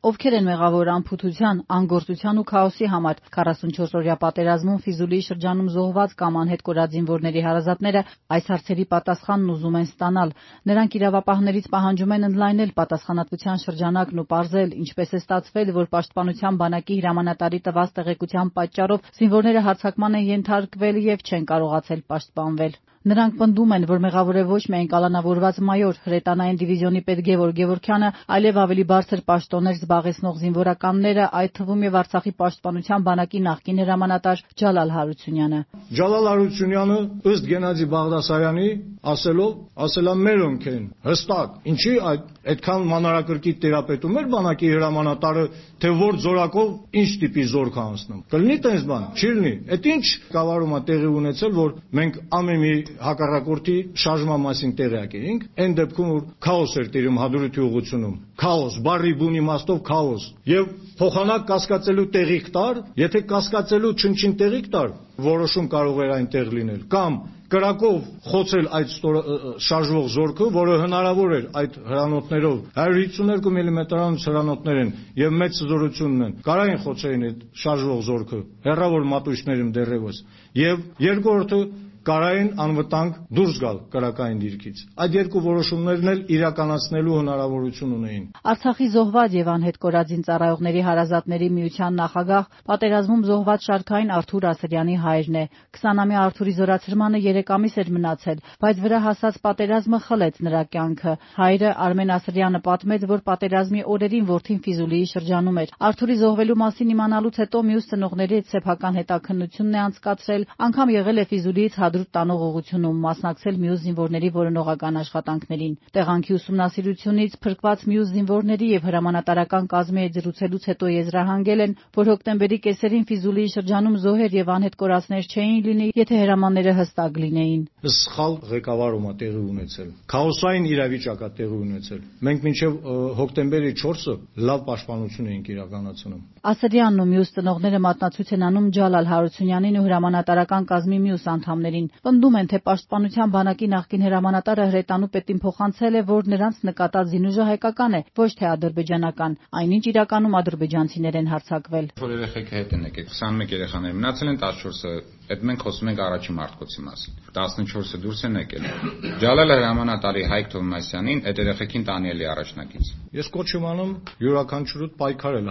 Ովքեր են մեղավոր անփութության, անգործության ու քաոսի համար 44-օրյա պատերազմում Ֆիզուլիի շրջանում զոհված կամ անհետ կորած զինվորների հարազատները այս հարցերի պատասխանն ուզում են ստանալ։ Նրանք իրավապահներից պահանջում են ընդլայնել պատասխանատվության շրջանակն ու պարզել, ինչպես է ստացվել, որ Պաշտպանության բանակի հրամանատարի տված տեղեկության պատճառով զինվորները հարձակման են ենթարկվել և չեն կարողացել պաշտպանվել։ Նրանք պնդում են, որ մեղավոր է ոչ միայն կալանավորված մայոր, հրետանային դիվիզիոնի պետ Գևորգ Գևորգյանը, այլև ավելի բարձր պաշտոններ զբաղեցնող զինվորականները, այդ թվում և Արցախի պաշտպանության բանակի նախկին հրամանատար Ջալալ Հարությունյանը։ Ջալալ Հարությունյանը ըստ Գենադի Բաղդասարյանի ասել է մերոնք են հստակ, ինչի այդքան մանրակրկիտ տիրապետում էր բանակի հրամանատարը, թե որ զորակով ինչ տիպի զորք անցնում։ Կլինի տենց բան, չի լինի։ Այդ ինչ կավարում է տեղի ունեցել, որ մենք ամեն մի հակառակորդի շարժման մասին տեղյակ էինք, այն դեպքում որ քաոս էր տիրում հադրութի ուղղությունում, քաոս, բառի բուն իմաստով քաոս, եւ փոխանակ կասկածելու տեղիք տար, եթե կասկածելու չնչին տեղիք տար, որոշում կարող էր այնտեղ լինել, կամ կրակով խոցել այդ շարժվող զորքը, որը հնարավոր էր այդ հրանոթներով 152 մմ-անոց հրանոթներ են եւ մեծ զորությունն են, կարային խոցեին այդ շարժվող զորքը, հեռավոր մատույցներում դեռևս, եւ երկրորդը կարային անվտանգ դուրս գալ կրակային դիրքից։ Այդ երկու որոշումներն էլ իրականացնելու հնարավորություն ունեին։ Արցախի զոհված եւ անհետ կորած զինծառայողների հարազատների միության նախագահ, պատերազմում զոհված շարքային Արթուր Ասրյանի հայրն է։ 20-ամյա Արթուրի զորացրմանը 3 ամիս էր մնացել, բայց վրա հասած պատերազմը խլեց նրա կյանքը։ Հայրը Արմեն Ասրյանը պատմեց, որ պատերազմի օրերին որդին Ֆիզուլիի շրջանում էր։ Արթուրի զոհվելու մասին իմանալուց հետո մյուս ծնողների հետ սեփական հետաքննությունն է անցկացրել, անգամ եղել է Ֆիզուլիից Հադրութ տանող ուղղությունում, մասնակցել մյուս զինվորների որոնողական աշխատանքներին։ Տեղանքի ուսումնասիրությունից փրկված մյուս զինվորների եւ հրամանատարական կազմի հետ զրուցելուց հետո եզրահանգել են, որ հոկտեմբերի կեսերին Ֆիզուլիի շրջանում զոհեր եւ անհետ կորածներ չէին լինի, եթե հրամանները հստակ լինեին։ Սխալ ղեկավարում է տեղի ունեցել։ Քաոսային իրավիճակ է տեղի ունեցել։ Մենք մինչև հոկտեմբերի 4-ը լավ պաշտպանություն էինք իրականացնում։ Ասրյանն ու մյուս ծնողները մատնացույց են անում Ջալալ Հարությունյանին ու հրամանատարական կազմի մյուս անդամներին։ Պնդում են, թե Պաշտպանության բանակի նախկին հրամանատարը հրետանու պետին փոխանցել է, որ նրանց նկատած զինուժը հայկական է, ոչ թե ադրբեջանական, այնինչ իրականում ադրբեջանցիներ են հարձակվել։ Որ երեխեքը հետ են եկել, 21 երեխաներ մնացել են, 14-ը այդ մենք խոսում ենք առաջին մարտկոցի մասին։ 14-ը դուրս են եկել։ Ջալալը հրամանատարի Հայկ Թովմասյանին այդ երեխեքին տանիելի առաջնակից։ Ես կոչ եմ անում յուրաքանչյուրդ պայքարել,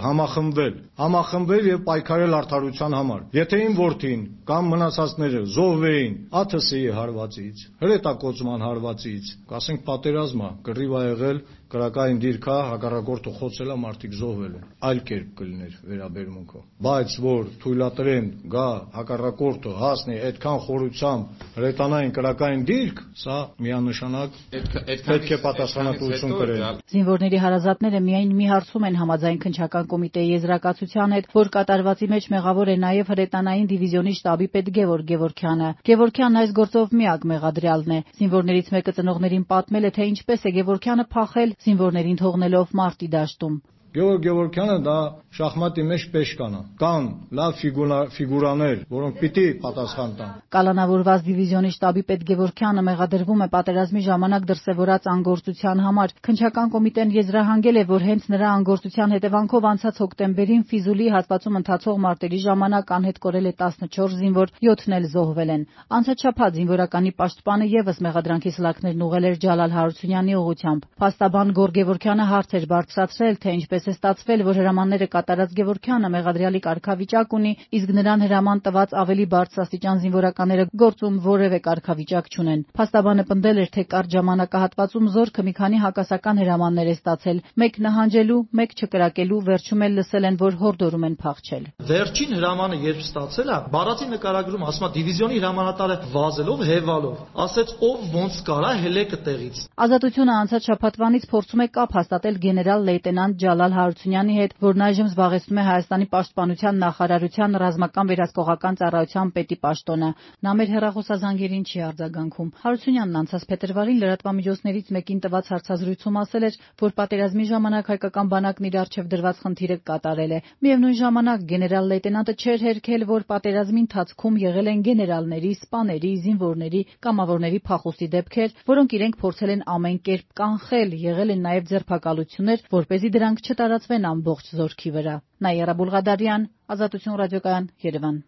համախմբվել եւ պայքարել արդարության համար։ Եթե իմ որդին կամ մնացածները զոհվեին ԱԹՍ-ի հարվածից, հրետակոծման հարվածից, կասենք պատերազմ է, կռիվ ա եղել, կրակային դիրք է, հակառակորդը խոցել է, մարդիկ զոհվել են, այլ կերպ կլիներ վերաբերմունքը։ Բայց որ թույլատրեն գա հակառակորդը հասնի այդքան խորությամբ հրետանային կրակային դիրք, սա միանշանակ պետք է պատասխանատվություն կրեն։ Զինվորների հարազատները միայն մի հարցում են համաձայն քննչական կոմիտեի եզրակացության հետ, որ կատարվածի մեջ մեղավոր է նաև հրետանային դիվիզիոնի շտաբի պետ Գևորգ Գևորգյանը։ Գևորգյանն այս գործով միակ մեղադրյալն է։ Զինվորներից մեկը ծնողներին պատմել է, թե ինչպես է Գևորգյանը փախել, զինվորներին թողնելով մարտի դաշտում։ Գևորգ Գևորգյանը դա շախմատի մեջ պեշկան է։ Կան լավ ֆիգուրաներ, որոնք պիտի պատասխան տան։ Կալանավորված դիվիզիոնի շտաբի պետ Գևորգյանը մեղադրվում է պատերազմի ժամանակ դրսևորած անգործության համար։ Քննչական կոմիտեն եզրահանգել է, որ հենց նրա անգործության հետևանքով անցած հոկտեմբերին Ֆիզուլիի հատվածում ընթացող մարտերի ժամանակ անհետ կորել է 14 զինվոր, 7-ն էլ զոհվել են։ Անցած շաբաթ զինվորականի պաշտպանը եւս մեղադրանքի սլաքներն ուղղել էր Ջալալ Հարությունյանի ուղղությամբ։ Փաստաբան Գորգ Գևորգյանը հարց էր բարձրացրել, թե ինչպես է ստացվել, որ հրամանները կատարած Գևորգյանը մեղադրյալի կարգավիճակ ունի, իսկ նրան հրաման տված ավելի բարձրաստիճան զինվորականները գործում որևէ կարգավիճակ չունեն։ Փաստաբանը պնդել էր, թե կարճ ժամանակահատվածում զորքը մի քանի հակասական հրամաններ է ստացել, մեկ նահանջելու, մեկ չկրակելու, վերջում էլ լսել են, որ հորդորում են փախչել։ Վերջին հրամանը երբ ստացել է, բառացի նկարագրում ասում է դիվիզիոնի հրամանատարը վազելով, հևալով, ասեց ով ոնց կարա հելեկը տեղից։ Ազատությունը անցած շաբաթվանից փորձում է կապ հաստատել գեներալ լեյտենանտ Ջալալ Հարությունյանի հետ, որն այժմ զբաղեցնում է Հայաստանի պաշտպանության նախարարության ռազմական վերահսկողական ծառայության պետի պաշտոնը։ Նա մեր հեռախոսազանգերին չի արձագանքում։ Հարությունյանն անցած փետրվարին լրատվամիջոցներից մեկին տված հարցազրույցում ասել էր, որ պատերազմի ժամանակ հայկական բանակն իր առջև դրված խնդիրը կատարել է։ Միևնույն ժամանակ գեներալ լեյտենանտը չէր հերքել, որ պատերազմի ընթացքում եղել են գեներալների, սպաների, զինվորների, կամավորների փախուստի դեպքեր, որոնք իրենք փորձել են ամեն կերպ կանխել, եղել են նաև ձերբակալություններ, որպեսզի դրանք տարածվեն ամբողջ զորքի վրա։ Նայիրա Բուլղադարյան, Ազատություն ռադիոկայան, Երևան։